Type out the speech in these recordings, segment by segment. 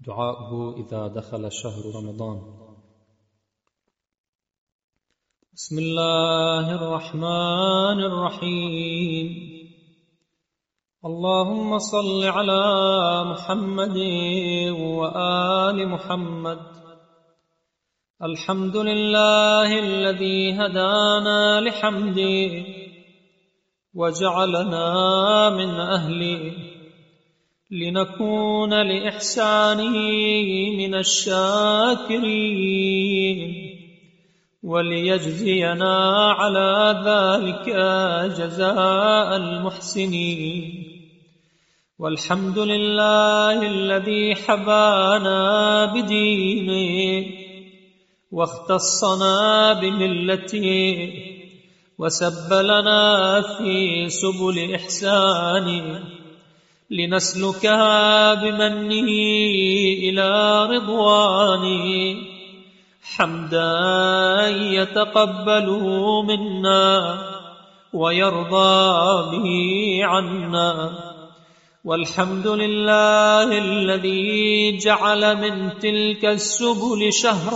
دعاؤه إذا دخل شهر رمضان. بسم الله الرحمن الرحيم. اللهم صل على محمد وآل محمد. الحمد لله الذي هدانا لحمده وجعلنا من أهله لنكون لإحسانه من الشاكرين وليجزينا على ذلك جزاء المحسنين. والحمد لله الذي حبانا بدينه واختصنا بملته وسبلنا في سبل إحسانه لنسلكها بمنه إلى رضوانه حمدا يتقبله منا ويرضى به عنا. والحمد لله الذي جعل من تلك السبل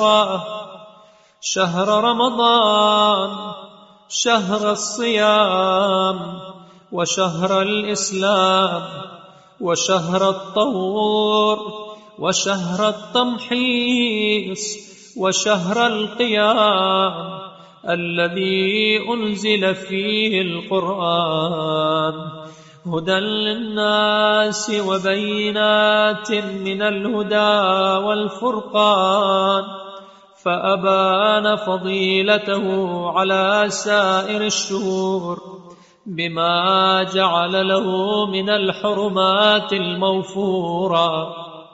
شهر رمضان، شهر الصيام وشهر الإسلام وشهر الطهور وشهر التمحيص وشهر القيام الذي أنزل فيه القرآن هدى للناس وبينات من الهدى والفرقان، فأبان فضيلته على سائر الشهور بما جعل له من الحرمات الموفورة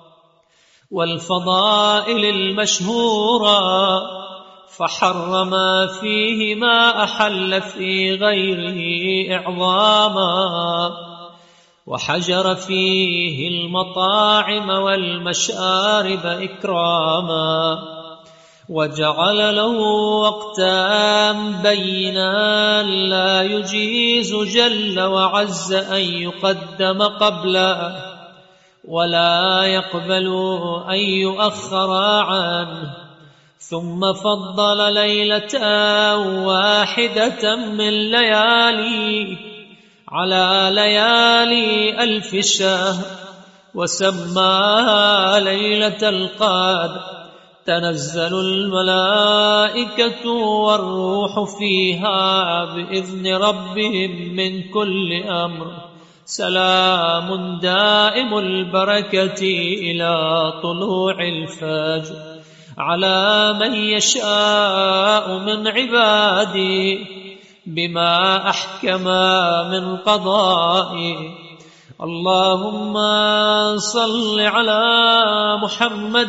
والفضائل المشهورة، فحرم فيه ما أحل في غيره إعظاما، وحجر فيه المطاعم والمشارب إكراما، وجعل له وقتا بينا لا يجيز جل وعز أن يقدم قبله ولا يقبل أن يؤخر عنه. ثم فضل ليلة واحدة من ليالي على ليالي ألف شهر وسماها ليلة القدر. تنزل الملائكة والروح فيها بإذن ربهم من كل أمر، سلام دائم البركة إلى طلوع الفجر، على من يشاء من عباده بما أحكم من قضائه. اللهم صل على محمد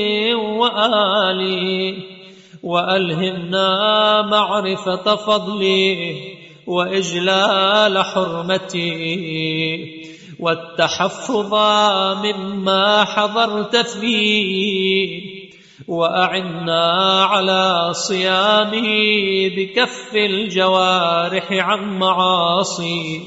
وآله وألهمنا معرفة فضله وإجلال حرمته والتحفظ مما حضرت فيه، وأعنا على صيامه بكف الجوارح عن معاصيك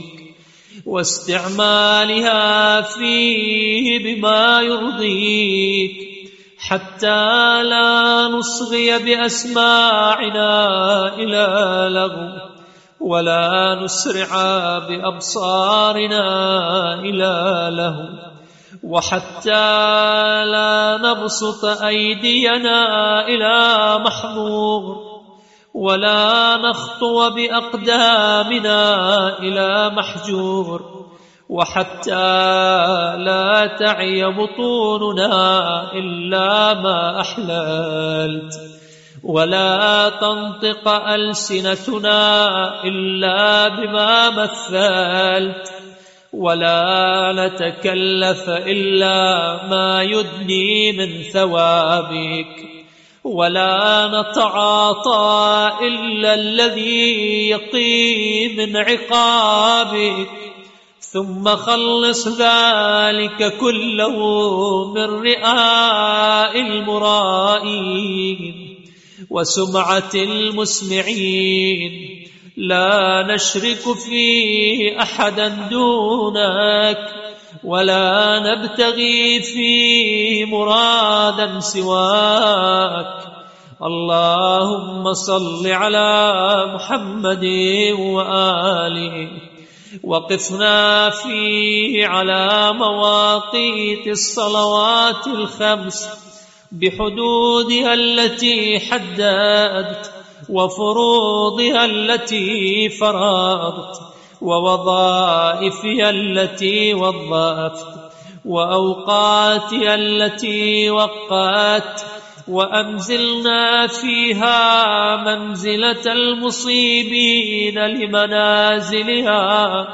واستعمالها فيه بما يرضيك، حتى لا نصغي بأسماعنا إلى لغو ولا نسرع بأبصارنا إلى لهو، وحتى لا نبسط أيدينا إلى محظور ولا نخطو بأقدامنا إلى محجور، وحتى لا تعي بطوننا إلا ما أحللت، ولا تنطق ألسنتنا إلا بما مثلت، ولا نتكلف إلا ما يدني من ثوابك، ولا نتعاطى إلا الذي يقي من عقابك. ثم خلص ذلك كله من رئاء المرائين وسمعة المسمعين، لا نشرك فيه أحدا دونك ولا نبتغي فيه مرادا سواك. اللهم صل على محمد وآله، وقفنا فيه على مواقيت الصلوات الخمس بحدودها التي حددت، وفروضها التي فرضت، ووظائفها التي وظفت، وأوقاتها التي وقت، وأنزلنا فيها منزلة المصيبين لمنازلها،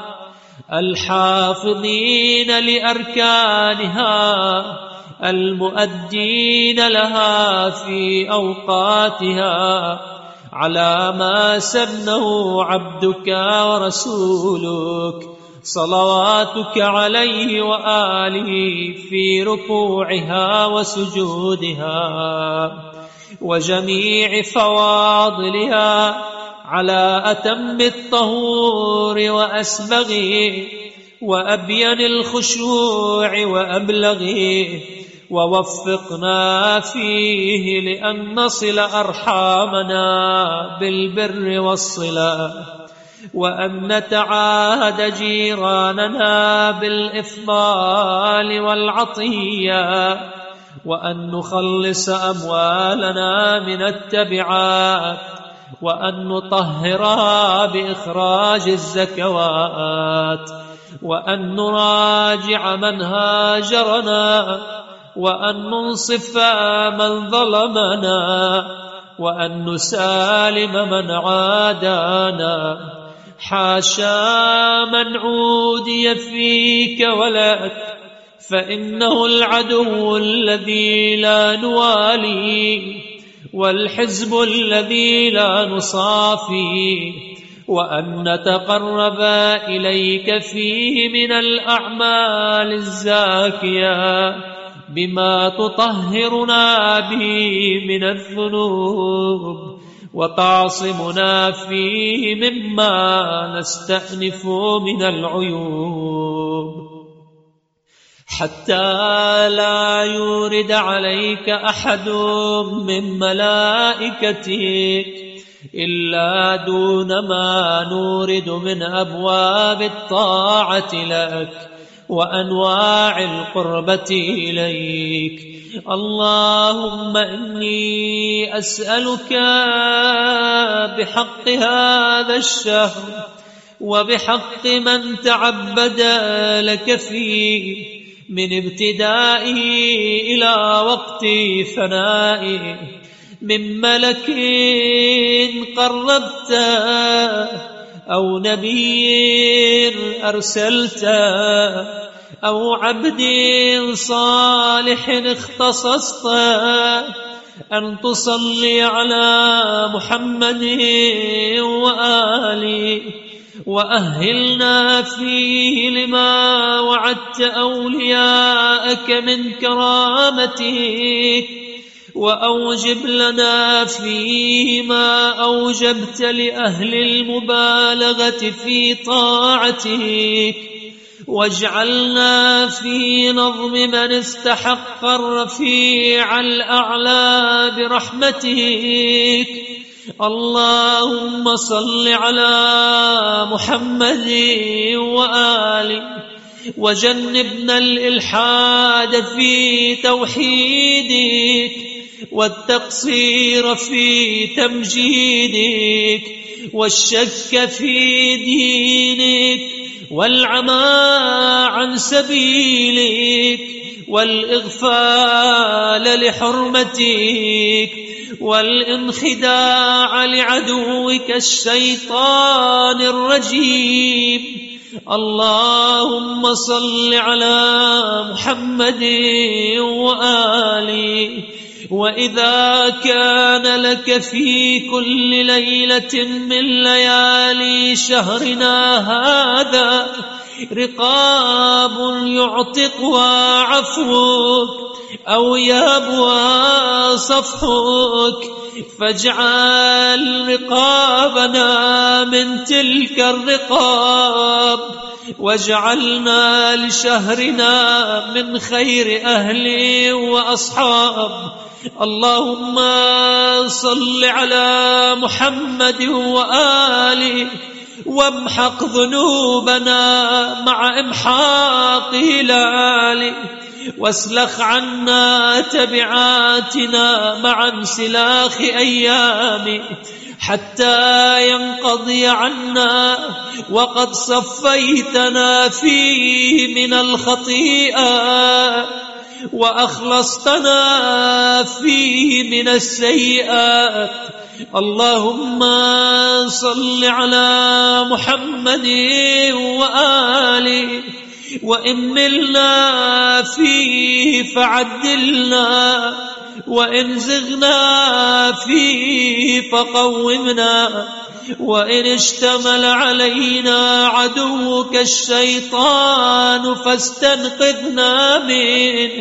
الحافظين لأركانها، المؤدين لها في أوقاتها، على ما سنه عبدك ورسولك صلواتك عليه وآله في ركوعها وسجودها وجميع فواضلها، على أتم الطهور وأسبغه وأبين الخشوع وأبلغه، ووفقنا فيه لأن نصل أرحامنا بالبر والصلة، وأن نتعاهد جيراننا بالإفضال والعطية، وأن نخلص أموالنا من التبعات، وأن نطهرها بإخراج الزكوات، وأن نراجع من هاجرنا، وأن ننصف من ظلمنا، وأن نسالم من عادانا. حاشا من عودي فيك ولك، فإنه العدو الذي لا نوالي، والحزب الذي لا نصافي، وأن نتقرب إليك فيه من الأعمال الزاكية بما تطهرنا به من الذنوب، وتعصمنا فيه مما نستأنف من العيوب، حتى لا يورد عليك أحد من ملائكتك إلا دون ما نورد من أبواب الطاعة لك وأنواع القربة إليك. اللهم إني أسألك بحق هذا الشهر وبحق من تعبد لك فيه من ابتدائه إلى وقت فنائه، من ملك قربته أو نبي أرسلته أو عبد صالح اختصصته، أن تصلي على محمد وآله، وأهلنا فيه لما وعدت أولياءك من كرامتك، وأوجب لنا فيه ما أوجبت لأهل المبالغة في طاعتك، واجعلنا في نظم من استحق الرفيع الأعلى برحمتك. اللهم صل على محمد وآله، وجنبنا الإلحاد في توحيدك والتقصير في تمجيدك والشك في دينك والعمى عن سبيلك والإغفال لحرمتك والانخداع لعدوك الشيطان الرجيم. اللهم صل على محمد وآله. وإذا كان لك في كل ليلة من ليالي شهرنا هذا رقاب يعتقها عفوك أو يهبها صفحك، فاجعل رقابنا من تلك الرقاب، واجعلنا لشهرنا من خير أهل وأصحاب. اللهم صل على محمد وآله وامحق ذنوبنا مع إمحاق هلاله، واسلخ عنا تبعاتنا مع انسلاخ أيامه، حتى ينقضي عنا وقد صفيتنا فيه من الخطيئة وأخلصتنا فيه من السيئات. اللهم صل على محمد وآله، وإن ملنا فيه فعدلنا، وإن زغنا فيه فقومنا، وإن اشتمل علينا عدوك الشيطان فاستنقذنا منه.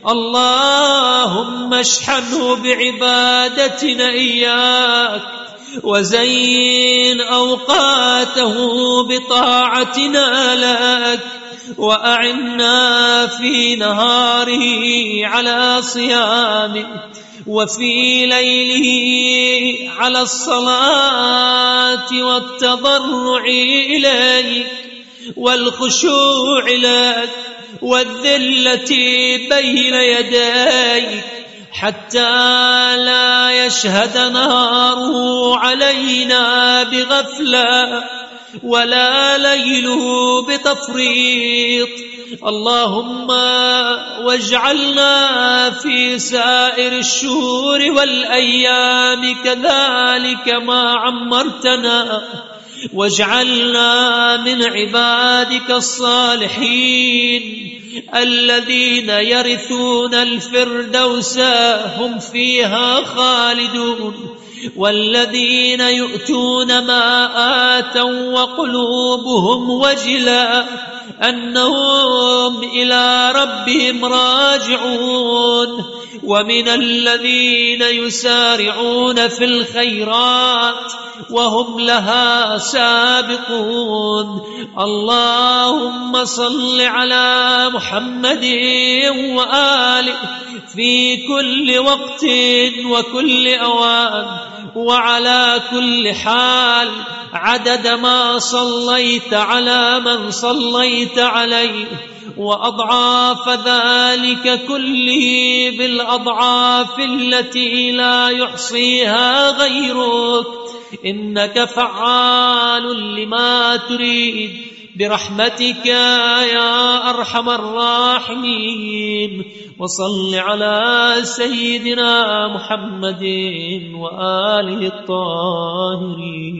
اللهم اشحنه بعبادتنا إياك، وزين أوقاته بطاعتنا لك، وأعنا في نهاره على صيامه، وفي ليله على الصلاة والتضرع إليك والخشوع لك والذلة بين يديك، حتى لا يشهد نهاره علينا بغفلة ولا ليله بتفريط. اللهم واجعلنا في سائر الشهور والأيام كذلك ما عمرتنا، واجعلنا من عبادك الصالحين الذين يرثون الفردوس هم فيها خالدون، والذين يؤتون ما آتوا وقلوبهم وجلة أنهم إلى ربهم راجعون، ومن الذين يسارعون في الخيرات وهم لها سابقون. اللهم صل على محمد وآله في كل وقت وكل أوان وعلى كل حال، عدد ما صليت على من صليت عليه، وأضعاف ذلك كله بالأضعاف التي لا يحصيها غيرك، إنك فعال لما تريد، برحمتك يا أرحم الراحمين. وصل على سيدنا محمد وآله الطاهرين.